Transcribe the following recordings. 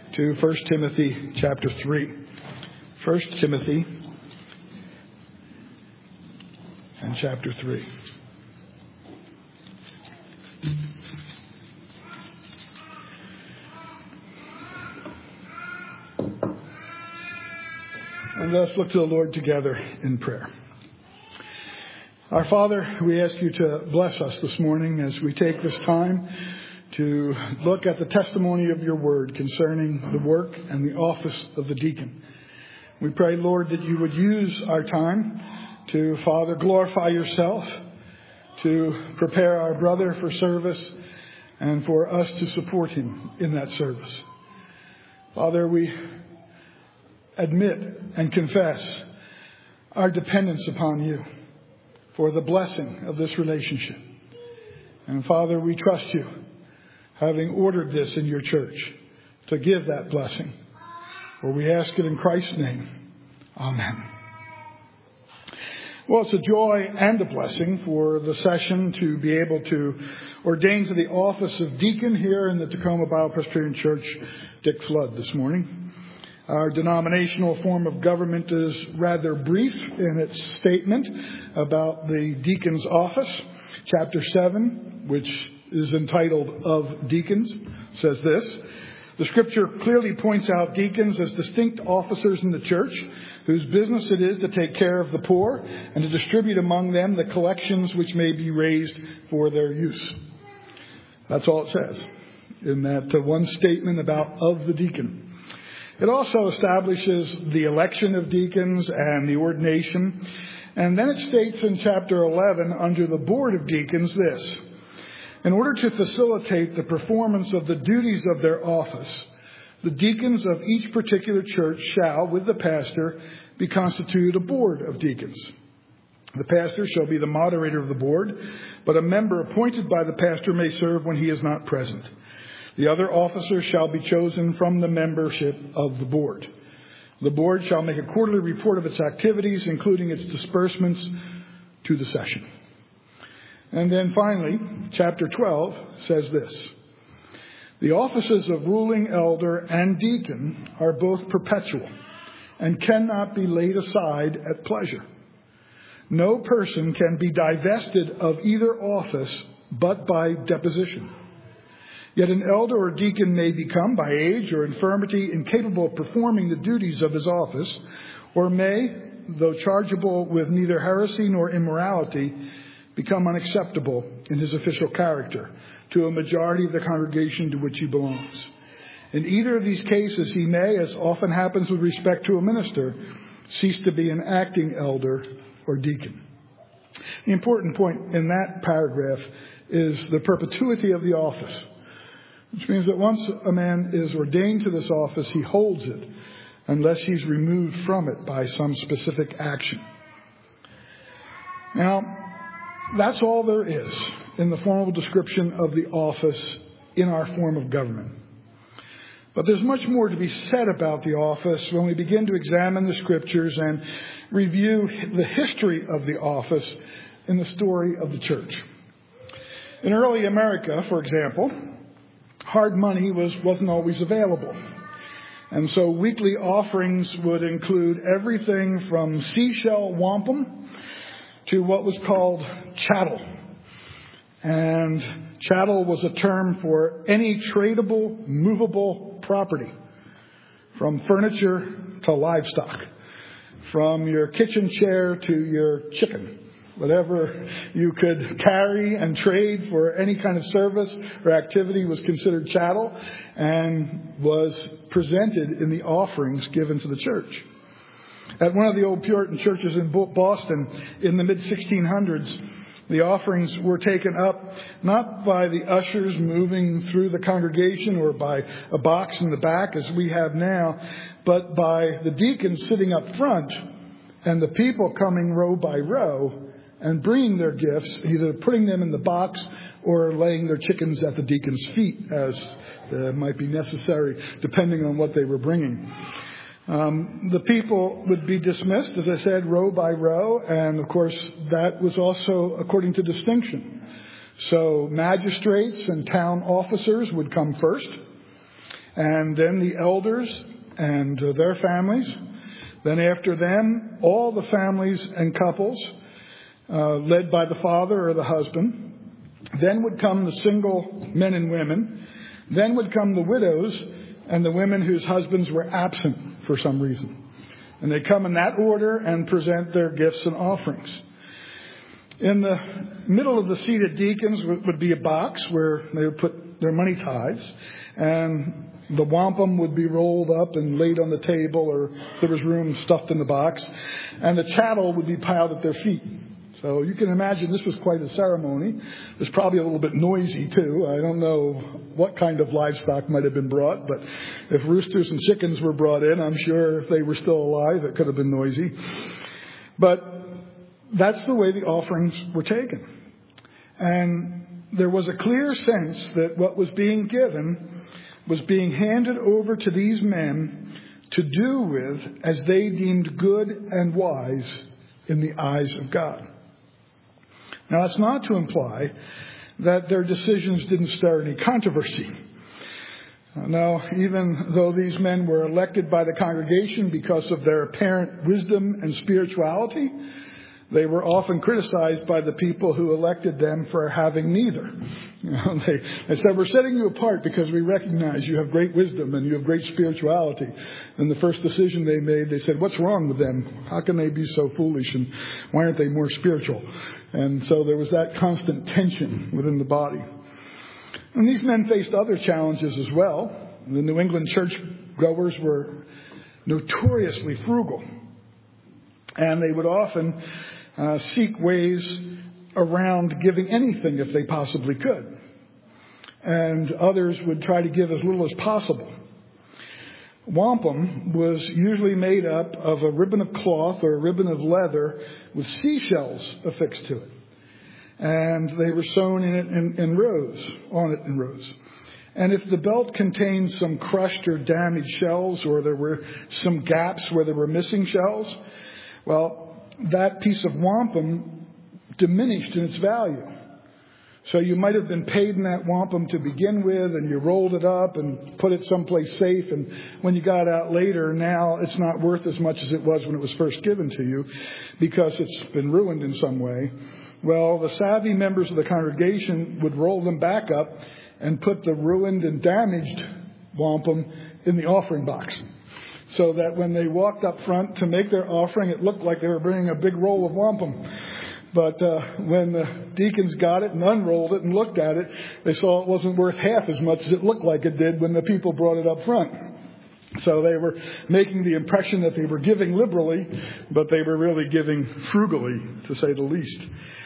to 1 Timothy chapter 3. 1 Timothy and chapter 3. And let's look to the Lord together in prayer. Our Father, we ask you to bless us this morning as we take this time to look at the testimony of your word concerning the work and the office of the deacon. We pray, Lord, that you would use our time to, Father, glorify yourself, to prepare our brother for service, and for us to support him in that service. Father, we admit and confess our dependence upon you for the blessing of this relationship. And Father, we trust you, having ordered this in your church, to give that blessing. For we ask it in Christ's name. Amen. Well, it's a joy and a blessing for the session to be able to ordain to the office of deacon here in the Tacoma Bible Presbyterian Church, Dick Flood, this morning. Our denominational form of government is rather brief in its statement about the deacon's office. Chapter 7, which is entitled Of Deacons, says this: the scripture clearly points out deacons as distinct officers in the church, whose business it is to take care of the poor and to distribute among them the collections which may be raised for their use. That's all it says in that one statement about of the deacon. It also establishes the election of deacons and the ordination. And then it states in chapter 11 under the board of deacons this: in order to facilitate the performance of the duties of their office, the deacons of each particular church shall, with the pastor, be constituted a board of deacons. The pastor shall be the moderator of the board, but a member appointed by the pastor may serve when he is not present. The other officers shall be chosen from the membership of the board. The board shall make a quarterly report of its activities, including its disbursements to the session. And then finally, chapter 12 says this: the offices of ruling elder and deacon are both perpetual and cannot be laid aside at pleasure. No person can be divested of either office but by deposition. Yet an elder or deacon may become, by age or infirmity, incapable of performing the duties of his office, or may, though chargeable with neither heresy nor immorality, become unacceptable in his official character to a majority of the congregation to which he belongs. In either of these cases, he may, as often happens with respect to a minister, cease to be an acting elder or deacon. The important point in that paragraph is the perpetuity of the office, which means that once a man is ordained to this office, he holds it unless he's removed from it by some specific action. Now, that's all there is in the formal description of the office in our form of government. But there's much more to be said about the office when we begin to examine the scriptures and review the history of the office in the story of the church. In early America, for example, hard money wasn't always available. And so weekly offerings would include everything from seashell wampum to what was called chattel. And chattel was a term for any tradable, movable property, from furniture to livestock, from your kitchen chair to your chicken. Whatever you could carry and trade for any kind of service or activity was considered chattel and was presented in the offerings given to the church. At one of the old Puritan churches in Boston in the mid-1600s, the offerings were taken up not by the ushers moving through the congregation or by a box in the back as we have now, but by the deacons sitting up front and the people coming row by row and bringing their gifts, either putting them in the box or laying their chickens at the deacon's feet, as might be necessary, depending on what they were bringing. The people would be dismissed, as I said, row by row, and of course that was also according to distinction. So magistrates and town officers would come first, and then the elders and their families. Then after them, all the families and couples, led by the father or the husband. Then would come the single men and women. Then would come the widows and the women whose husbands were absent for some reason. And they come in that order and present their gifts and offerings. In the middle of the seated deacons would be a box where they would put their money tithes, and the wampum would be rolled up and laid on the table, or if there was room, stuffed in the box, and the chattel would be piled at their feet. So you can imagine this was quite a ceremony. It was probably a little bit noisy too. I don't know what kind of livestock might have been brought, but if roosters and chickens were brought in, I'm sure if they were still alive, it could have been noisy. But that's the way the offerings were taken. And there was a clear sense that what was being given was being handed over to these men to do with as they deemed good and wise in the eyes of God. Now, that's not to imply that their decisions didn't stir any controversy. Now, even though these men were elected by the congregation because of their apparent wisdom and spirituality, they were often criticized by the people who elected them for having neither. They said, we're setting you apart because we recognize you have great wisdom and you have great spirituality. And the first decision they made, they said, what's wrong with them? How can they be so foolish? And why aren't they more spiritual? And so there was that constant tension within the body. And these men faced other challenges as well. The New England church goers were notoriously frugal. And they would often seek ways around giving anything if they possibly could. And others would try to give as little as possible. Wampum was usually made up of a ribbon of cloth or a ribbon of leather with seashells affixed to it. And they were sewn in it in rows, on it in rows. And if the belt contained some crushed or damaged shells, or there were some gaps where there were missing shells, well, that piece of wampum diminished in its value. So you might have been paid in that wampum to begin with, and you rolled it up and put it someplace safe. And when you got out later, now it's not worth as much as it was when it was first given to you because it's been ruined in some way. Well, the savvy members of the congregation would roll them back up and put the ruined and damaged wampum in the offering box, so that when they walked up front to make their offering, it looked like they were bringing a big roll of wampum. But when the deacons got it and unrolled it and looked at it, they saw it wasn't worth half as much as it looked like it did when the people brought it up front. So they were making the impression that they were giving liberally, but they were really giving frugally, to say the least.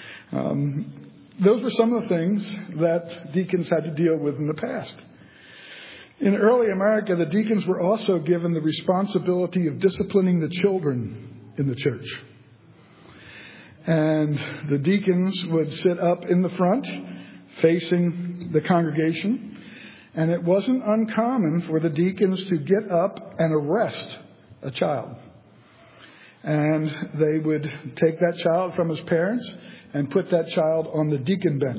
Those were some of the things that deacons had to deal with in the past. In early America, the deacons were also given the responsibility of disciplining the children in the church. And the deacons would sit up in the front, facing the congregation. And it wasn't uncommon for the deacons to get up and arrest a child. And they would take that child from his parents and put that child on the deacon bench.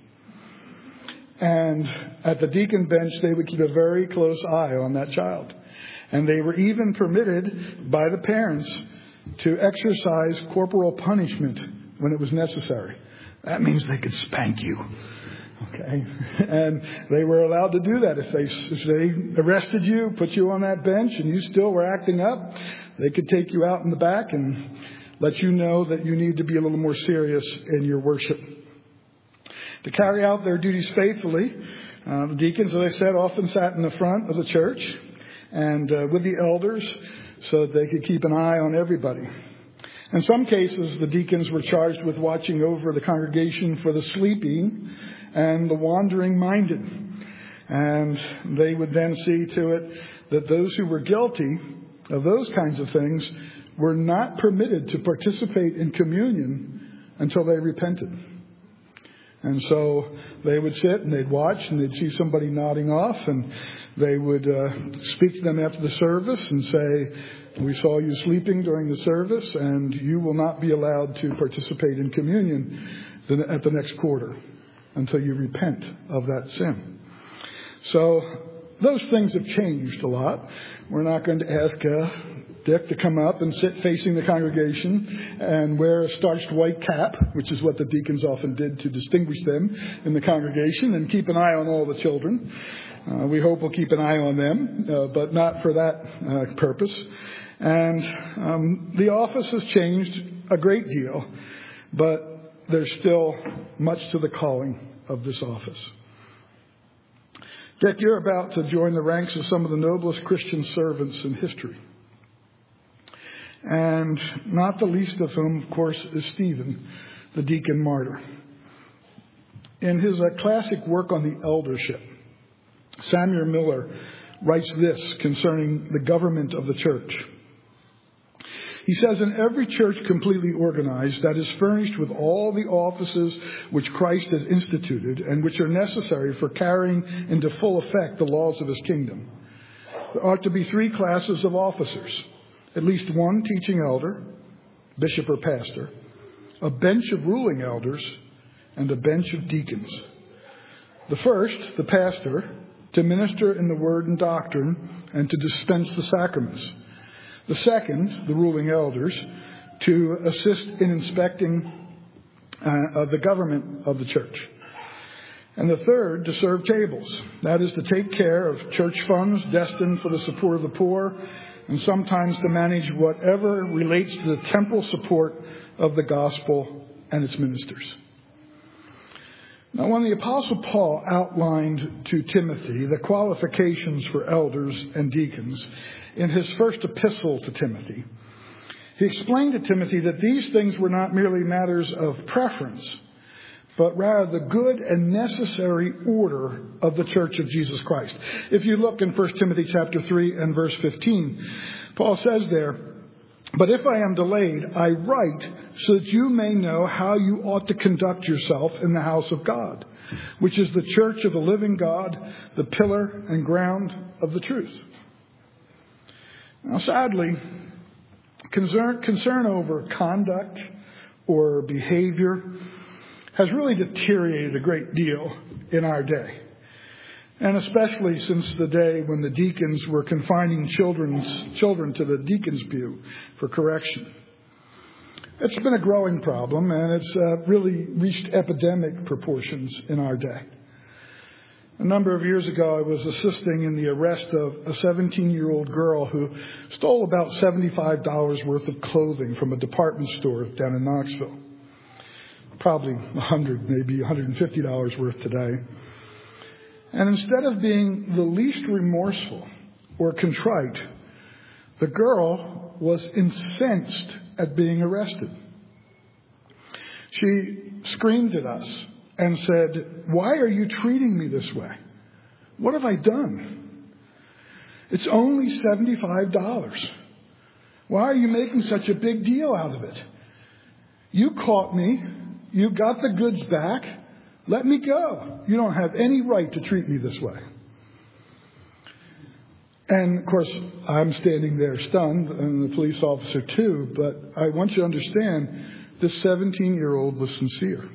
And at the deacon bench, they would keep a very close eye on that child. And they were even permitted by the parents to exercise corporal punishment when it was necessary. That means they could spank you. Okay? And they were allowed to do that. If they arrested you, put you on that bench, and you still were acting up, they could take you out in the back and let you know that you need to be a little more serious in your worship. To carry out their duties faithfully, the deacons, as I said, often sat in the front of the church and with the elders so that they could keep an eye on everybody. In some cases, the deacons were charged with watching over the congregation for the sleeping and the wandering-minded. And they would then see to it that those who were guilty of those kinds of things were not permitted to participate in communion until they repented. And so they would sit and they'd watch and they'd see somebody nodding off, and they would speak to them after the service and say, we saw you sleeping during the service and you will not be allowed to participate in communion at the next quarter until you repent of that sin. So those things have changed a lot. We're not going to ask Dick to come up and sit facing the congregation and wear a starched white cap, which is what the deacons often did to distinguish them in the congregation, and keep an eye on all the children. We hope we'll keep an eye on them, but not for that purpose. And the office has changed a great deal, but there's still much to the calling of this office. Dick, you're about to join the ranks of some of the noblest Christian servants in history. And not the least of whom, of course, is Stephen, the deacon martyr. In his classic work on the eldership, Samuel Miller writes this concerning the government of the church. He says, in every church completely organized that is furnished with all the offices which Christ has instituted and which are necessary for carrying into full effect the laws of his kingdom, there ought to be three classes of officers, at least one teaching elder, bishop or pastor, a bench of ruling elders, and a bench of deacons. The first, the pastor, to minister in the word and doctrine and to dispense the sacraments. The second, the ruling elders, to assist in inspecting the government of the church. And the third, to serve tables. That is to take care of church funds destined for the support of the poor, and sometimes to manage whatever relates to the temporal support of the gospel and its ministers. Now, when the Apostle Paul outlined to Timothy the qualifications for elders and deacons in his first epistle to Timothy, he explained to Timothy that these things were not merely matters of preference, but rather the good and necessary order of the Church of Jesus Christ. If you look in 1 Timothy chapter 3 and verse 15, Paul says there, but if I am delayed, I write so that you may know how you ought to conduct yourself in the house of God, which is the church of the living God, the pillar and ground of the truth. Now, sadly, concern over conduct or behavior has really deteriorated a great deal in our day. And especially since the day when the deacons were confining children to the deacon's pew for correction. It's been a growing problem, and it's really reached epidemic proportions in our day. A number of years ago, I was assisting in the arrest of a 17-year-old girl who stole about $75 worth of clothing from a department store down in Knoxville. Probably $100, maybe $150 worth today. And instead of being the least remorseful or contrite, the girl was incensed at being arrested. She screamed at us and said, "Why are you treating me this way? What have I done? It's only $75. Why are you making such a big deal out of it? You caught me. You got the goods back. Let me go. You don't have any right to treat me this way." And, of course, I'm standing there stunned, and the police officer too, but I want you to understand, this 17-year-old was sincere.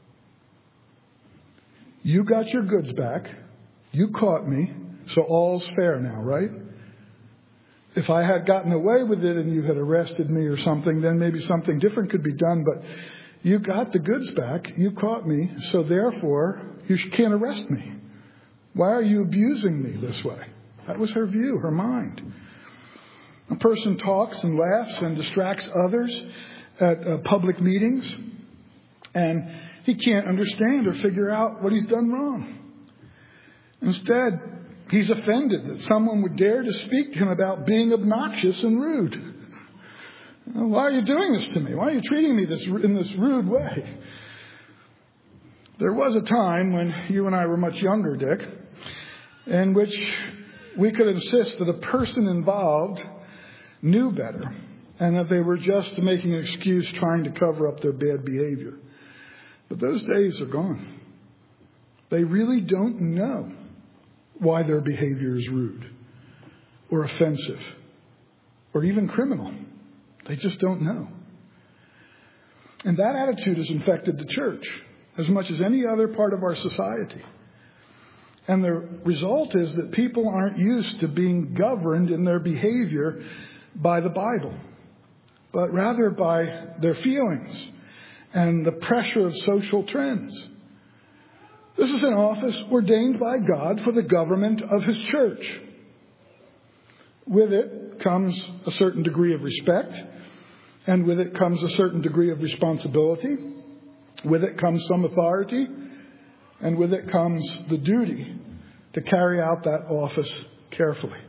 You got your goods back. You caught me, so all's fair now, right? If I had gotten away with it and you had arrested me or something, then maybe something different could be done, but you got the goods back. You caught me, so therefore you can't arrest me. Why are you abusing me this way? That was her view, her mind. A person talks and laughs and distracts others at public meetings, and he can't understand or figure out what he's done wrong. Instead, he's offended that someone would dare to speak to him about being obnoxious and rude. Why are you doing this to me? Why are you treating me in this rude way? There was a time when you and I were much younger, Dick, in which we could insist that a person involved knew better and that they were just making an excuse trying to cover up their bad behavior. But those days are gone. They really don't know why their behavior is rude or offensive or even criminal. They just don't know. And that attitude has infected the church as much as any other part of our society. And the result is that people aren't used to being governed in their behavior by the Bible, but rather by their feelings and the pressure of social trends. This is an office ordained by God for the government of His church. With it comes a certain degree of respect, and with it comes a certain degree of responsibility. With it comes some authority, and with it comes the duty to carry out that office carefully.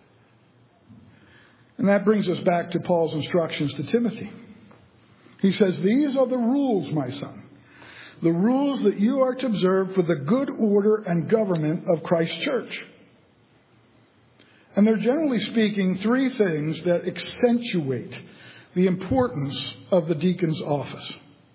And that brings us back to Paul's instructions to Timothy. He says, "These are the rules, my son, the rules that you are to observe for the good order and government of Christ's church." And they're generally speaking three things that accentuate the importance of the deacon's office.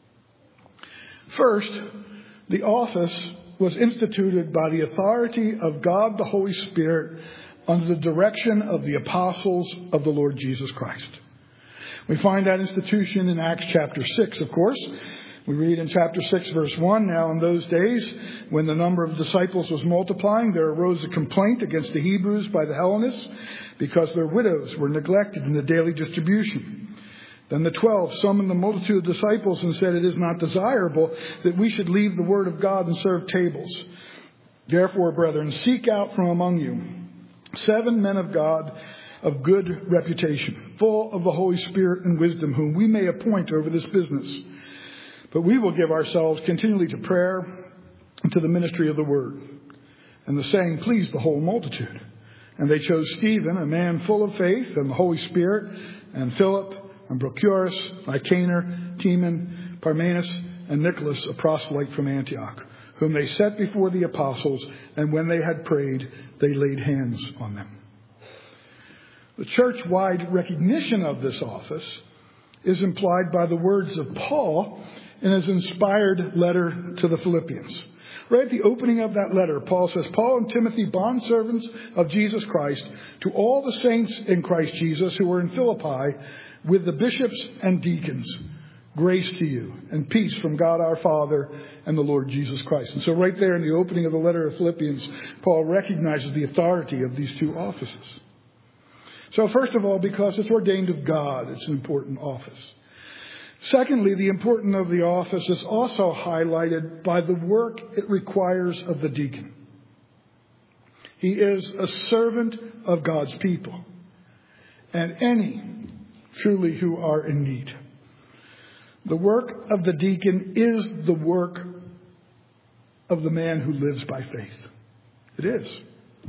First, the office was instituted by the authority of God the Holy Spirit under the direction of the apostles of the Lord Jesus Christ. We find that institution in Acts chapter 6, of course. We read in chapter 6, verse 1, "Now in those days, when the number of disciples was multiplying, there arose a complaint against the Hebrews by the Hellenists because their widows were neglected in the daily distribution. Then the 12 summoned the multitude of disciples and said, 'It is not desirable that we should leave the word of God and serve tables. Therefore, brethren, seek out from among you 7 men of God of good reputation, full of the Holy Spirit and wisdom, whom we may appoint over this business. But we will give ourselves continually to prayer and to the ministry of the word.' And the saying pleased the whole multitude. And they chose Stephen, a man full of faith and the Holy Spirit, and Philip, and Prochorus, Nicanor, Timon, Parmenas, and Nicholas, a proselyte from Antioch, whom they set before the apostles, and when they had prayed, they laid hands on them." The church-wide recognition of this office is implied by the words of Paul in his inspired letter to the Philippians. Right at the opening of that letter, Paul says, "Paul and Timothy, bondservants of Jesus Christ, to all the saints in Christ Jesus who are in Philippi, with the bishops and deacons, grace to you and peace from God our Father and the Lord Jesus Christ." And so right there in the opening of the letter of Philippians, Paul recognizes the authority of these two offices. So first of all, because it's ordained of God, it's an important office. Secondly, the importance of the office is also highlighted by the work it requires of the deacon. He is a servant of God's people and any truly who are in need. The work of the deacon is the work of the man who lives by faith. It is.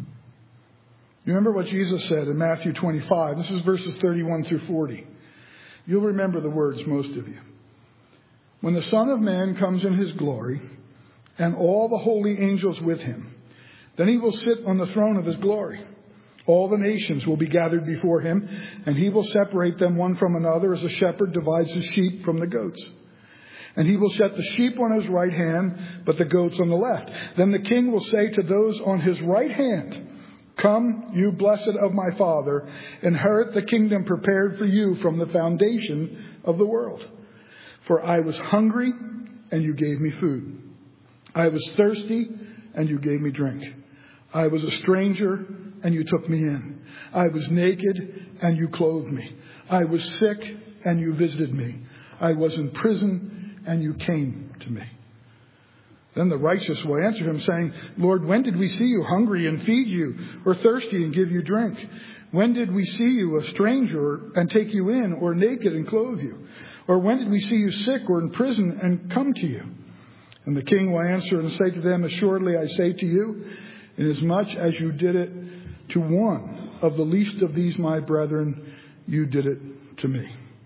You remember what Jesus said in Matthew 25. This is verses 31 through 40. You'll remember the words, most of you. "When the Son of Man comes in his glory, and all the holy angels with him, then he will sit on the throne of his glory. All the nations will be gathered before him, and he will separate them one from another as a shepherd divides his sheep from the goats. And he will set the sheep on his right hand, but the goats on the left. Then the king will say to those on his right hand, 'Come, you blessed of my Father, inherit the kingdom prepared for you from the foundation of the world. For I was hungry, and you gave me food. I was thirsty, and you gave me drink. I was a stranger, and you took me in. I was naked, and you clothed me. I was sick, and you visited me. I was in prison, and you came to me.' Then the righteous will answer him, saying, 'Lord, when did we see you hungry and feed you, or thirsty and give you drink? When did we see you a stranger and take you in, or naked and clothe you? Or when did we see you sick or in prison and come to you?' And the king will answer and say to them, 'Assuredly I say to you, inasmuch as you did it to one of the least of these my brethren, you did it to me.'"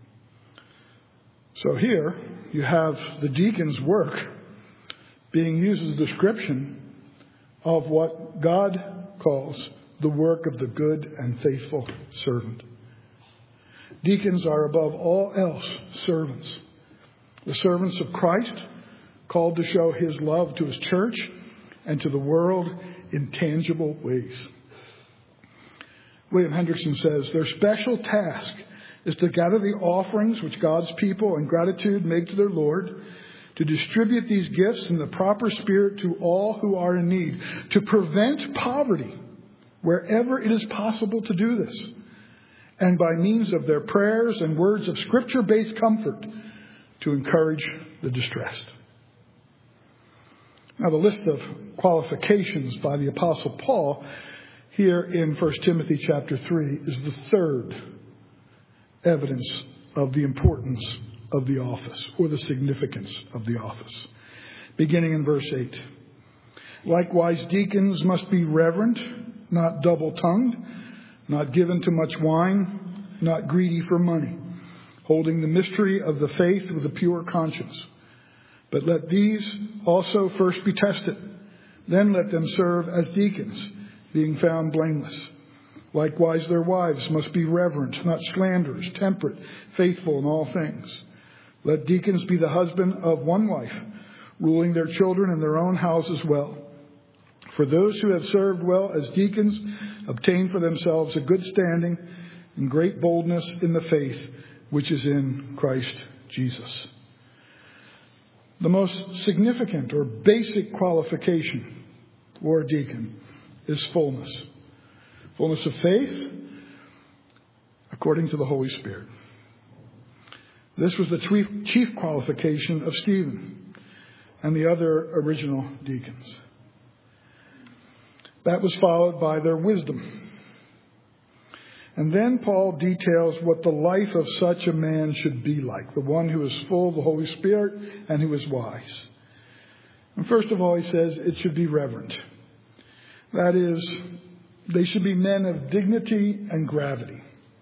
So here you have the deacon's work being used as a description of what God calls the work of the good and faithful servant. Deacons are above all else servants. The servants of Christ, called to show his love to his church and to the world in tangible ways. William Hendrickson says, "Their special task is to gather the offerings which God's people in gratitude make to their Lord, to distribute these gifts in the proper spirit to all who are in need, to prevent poverty wherever it is possible to do this, and by means of their prayers and words of Scripture-based comfort, to encourage the distressed. Now, the list of qualifications by the Apostle Paul here in 1 Timothy chapter 3 is the third evidence of the importance of the office, or the significance of the office. Beginning in verse 8. Likewise, deacons must be reverent, not double-tongued, not given to much wine, not greedy for money, holding the mystery of the faith with a pure conscience. But let these also first be tested. Then let them serve as deacons, being found blameless. Likewise, their wives must be reverent, not slanderers, temperate, faithful in all things. Let deacons be the husband of one wife, ruling their children and their own houses well. For those who have served well as deacons obtain for themselves a good standing and great boldness in the faith which is in Christ Jesus. The most significant or basic qualification for a deacon is fullness. Fullness of faith according to the Holy Spirit. This was the chief qualification of Stephen and the other original deacons. That was followed by their wisdom. And then Paul details what the life of such a man should be like, the one who is full of the Holy Spirit and who is wise. And first of all, he says it should be reverent. That is, they should be men of dignity and gravity.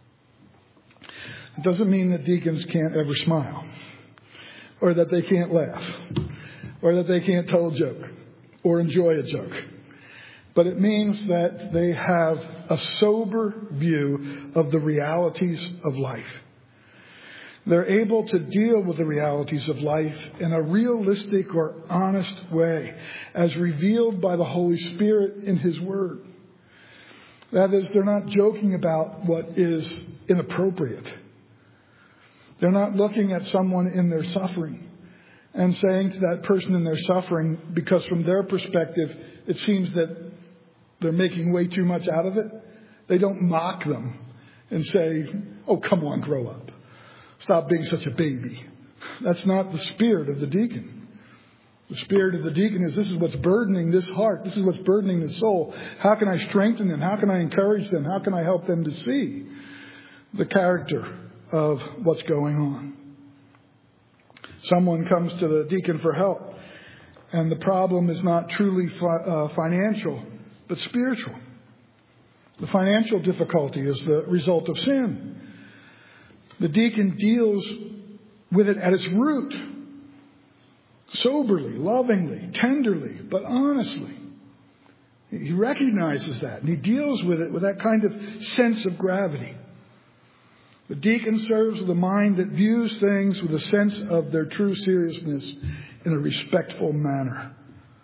It doesn't mean that deacons can't ever smile, or that they can't laugh, or that they can't tell a joke, or enjoy a joke. But it means that they have a sober view of the realities of life. They're able to deal with the realities of life in a realistic or honest way, as revealed by the Holy Spirit in His Word. That is, they're not joking about what is inappropriate. They're not looking at someone in their suffering and saying to that person in their suffering, because from their perspective, it seems that they're making way too much out of it. They don't mock them and say, oh, come on, grow up. Stop being such a baby. That's not the spirit of the deacon. The spirit of the deacon is, this is what's burdening this heart. This is what's burdening the soul. How can I strengthen them? How can I encourage them? How can I help them to see the character of what's going on? Someone comes to the deacon for help, and the problem is not truly financial, but spiritual. The financial difficulty is the result of sin. The deacon deals with it at its root, soberly, lovingly, tenderly, but honestly. He recognizes that, and he deals with it with that kind of sense of gravity. The deacon serves with a mind that views things with a sense of their true seriousness in a respectful manner.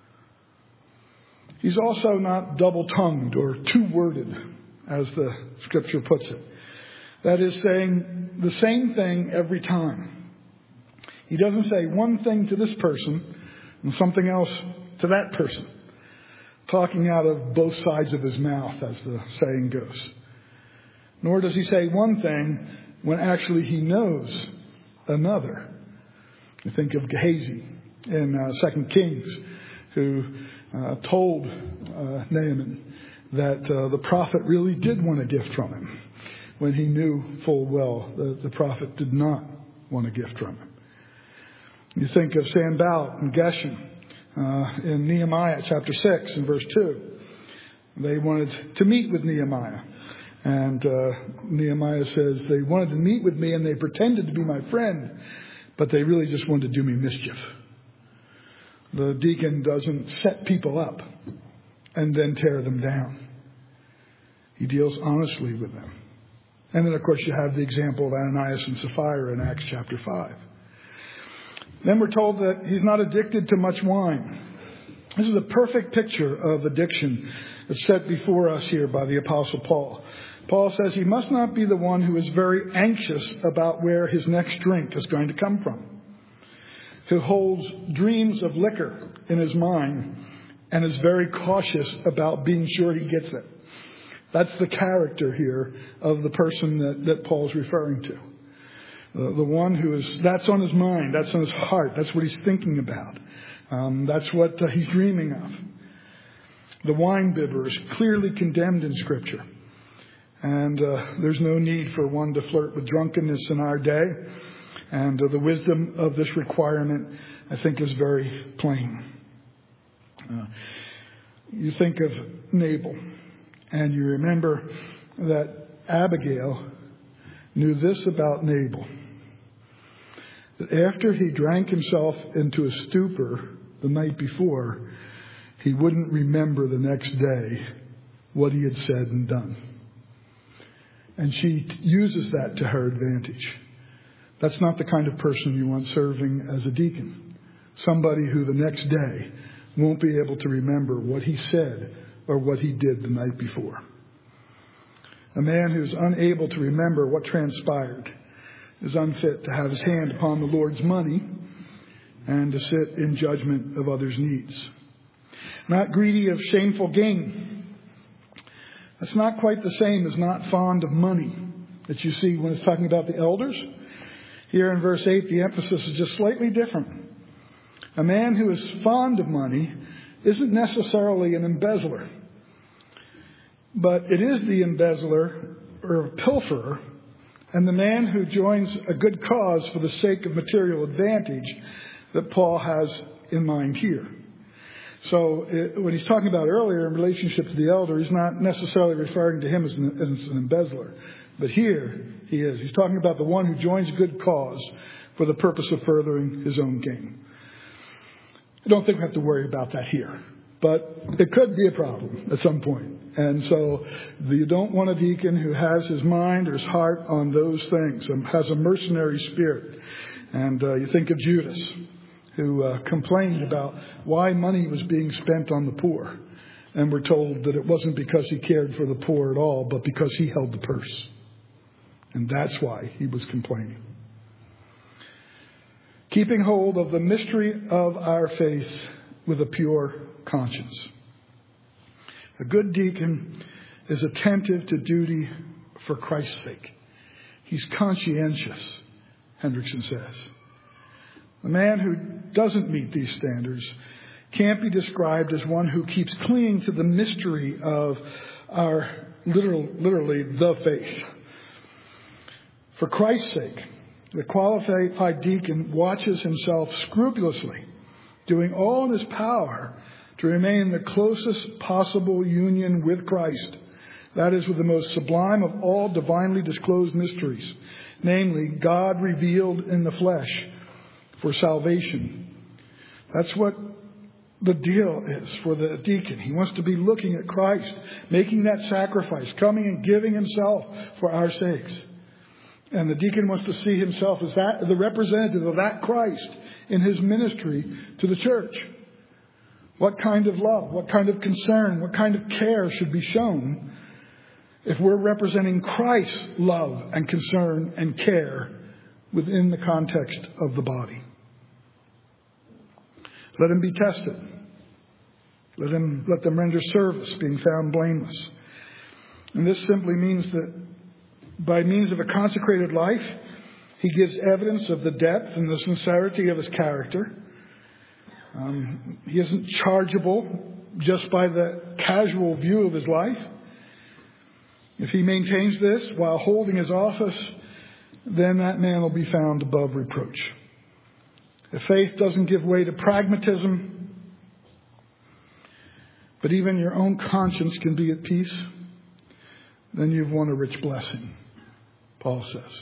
He's also not double-tongued or two-worded, as the Scripture puts it. That is, saying the same thing every time. He doesn't say one thing to this person and something else to that person, talking out of both sides of his mouth, as the saying goes. Nor does he say one thing when actually he knows another. You think of Gehazi in 2 Kings, who told Naaman that the prophet really did want a gift from him, when he knew full well that the prophet did not want a gift from him. You think of Sanballat and Geshem in Nehemiah chapter 6 and verse 2. They wanted to meet with Nehemiah. And Nehemiah says they wanted to meet with me and they pretended to be my friend, but they really just wanted to do me mischief. The deacon doesn't set people up and then tear them down. He deals honestly with them. And then, of course, you have the example of Ananias and Sapphira in Acts chapter 5. Then we're told that he's not addicted to much wine. This is a perfect picture of addiction that's set before us here by the Apostle Paul. Paul says he must not be the one who is very anxious about where his next drink is going to come from. who holds dreams of liquor in his mind and is very cautious about being sure he gets it. That's the character here of the person that Paul's referring to. The one that's on his mind, that's on his heart, that's what he's thinking about. That's what he's dreaming of. The wine bibber is clearly condemned in Scripture. And there's no need for one to flirt with drunkenness in our day. And the wisdom of this requirement, I think, is very plain. You think of Nabal, and you remember that Abigail knew this about Nabal. That after he drank himself into a stupor the night before, he wouldn't remember the next day what he had said and done. And she uses that to her advantage. That's not the kind of person you want serving as a deacon. Somebody who the next day won't be able to remember what he said or what he did the night before. A man who's unable to remember what transpired is unfit to have his hand upon the Lord's money and to sit in judgment of others' needs. Not greedy of shameful gain. That's not quite the same as not fond of money that you see when it's talking about the elders. Here in verse 8, the emphasis is just slightly different. A man who is fond of money isn't necessarily an embezzler, but it is the embezzler or pilferer and the man who joins a good cause for the sake of material advantage that Paul has in mind here. So when he's talking about earlier in relationship to the elder, he's not necessarily referring to him as an embezzler. But here he is. He's talking about the one who joins a good cause for the purpose of furthering his own gain. I don't think we have to worry about that here. But it could be a problem at some point. And so you don't want a deacon who has his mind or his heart on those things and has a mercenary spirit. And you think of Judas, who complained about why money was being spent on the poor. And we're told that it wasn't because he cared for the poor at all, but because he held the purse. And that's why he was complaining. Keeping hold of the mystery of our faith with a pure conscience. A good deacon is attentive to duty for Christ's sake. He's conscientious, Hendrickson says. The man who doesn't meet these standards can't be described as one who keeps clinging to the mystery of our literally the faith. For Christ's sake, the qualified deacon watches himself scrupulously, doing all in his power to remain in the closest possible union with Christ. That is, with the most sublime of all divinely disclosed mysteries, namely God revealed in the flesh for salvation. That's what the deal is for the deacon. He wants to be looking at Christ, making that sacrifice, coming and giving himself for our sakes. And the deacon wants to see himself as the representative of that Christ in his ministry to the church. What kind of love, what kind of concern, what kind of care should be shown if we're representing Christ's love and concern and care within the context of the body? Let him be tested. Let them render service, being found blameless. And this simply means that by means of a consecrated life, he gives evidence of the depth and the sincerity of his character. He isn't chargeable just by the casual view of his life. If he maintains this while holding his office, then that man will be found above reproach. If faith doesn't give way to pragmatism, but even your own conscience can be at peace, then you've won a rich blessing, Paul says.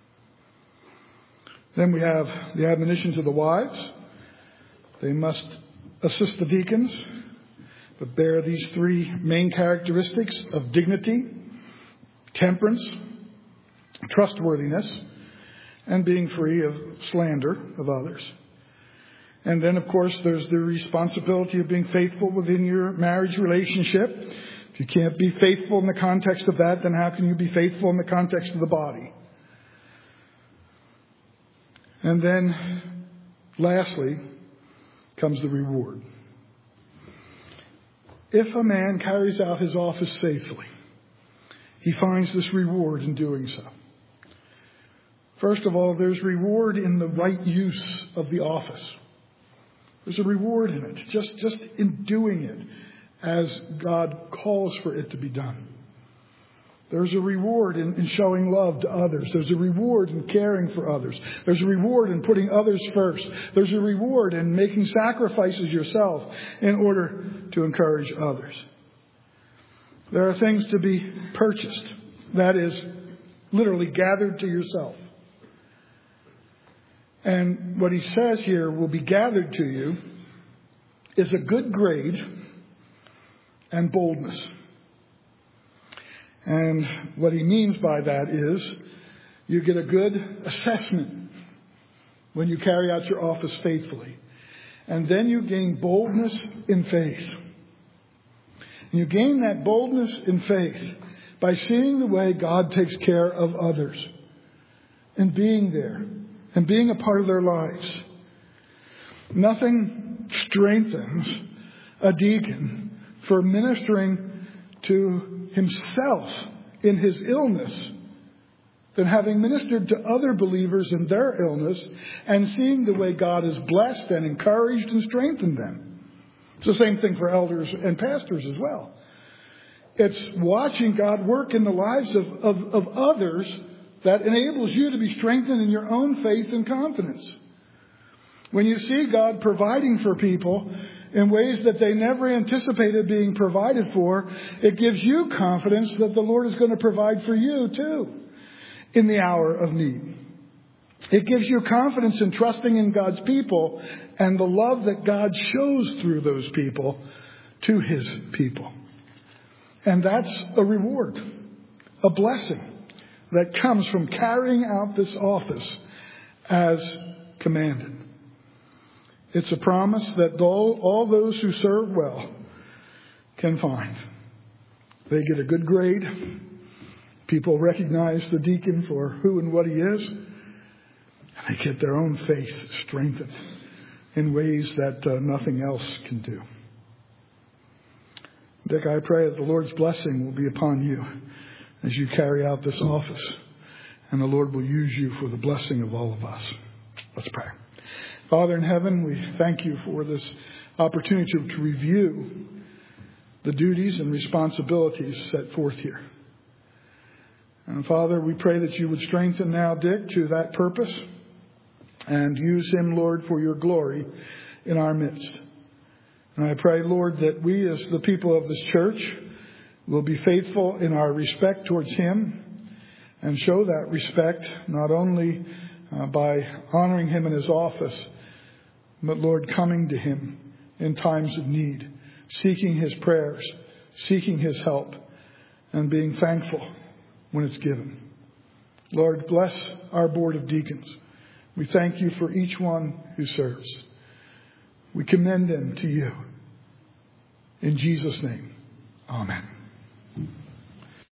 Then we have the admonition to the wives. They must assist the deacons, but bear these three main characteristics of dignity, temperance, trustworthiness, and being free of slander of others. And then, of course, there's the responsibility of being faithful within your marriage relationship. If you can't be faithful in the context of that, then how can you be faithful in the context of the body? And then Lastly comes the reward. If a man carries out his office faithfully, he finds this reward in doing so. First of all, there's reward in the right use of the office. There's a reward in it, just in doing it as God calls for it to be done. There's a reward in showing love to others. There's a reward in caring for others. There's a reward in putting others first. There's a reward in making sacrifices yourself in order to encourage others. There are things to be purchased. That is, literally gathered to yourself. And what he says here will be gathered to you is a good grade and boldness. And what he means by that is you get a good assessment when you carry out your office faithfully. And then you gain boldness in faith. And you gain that boldness in faith by seeing the way God takes care of others and being there and being a part of their lives. Nothing strengthens a deacon for ministering to himself in his illness than having ministered to other believers in their illness and seeing the way God has blessed and encouraged and strengthened them. It's the same thing for elders and pastors as well. It's watching God work in the lives of others that enables you to be strengthened in your own faith and confidence. When you see God providing for people in ways that they never anticipated being provided for, it gives you confidence that the Lord is going to provide for you too in the hour of need. It gives you confidence in trusting in God's people and the love that God shows through those people to his people. And that's a reward, a blessing that comes from carrying out this office as commanded. It's a promise that all those who serve well can find. They get a good grade. People recognize the deacon for who and what he is. And they get their own faith strengthened in ways that nothing else can do. Dick, I pray that the Lord's blessing will be upon you as you carry out this office. And the Lord will use you for the blessing of all of us. Let's pray. Father in heaven, we thank you for this opportunity to review the duties and responsibilities set forth here. And Father, we pray that you would strengthen now Dick to that purpose and use him, Lord, for your glory in our midst. And I pray, Lord, that we as the people of this church will be faithful in our respect towards him and show that respect not only by honoring him in his office, but Lord, coming to him in times of need, seeking his prayers, seeking his help, and being thankful when it's given. Lord, bless our board of deacons. We thank you for each one who serves. We commend them to you. In Jesus' name, amen.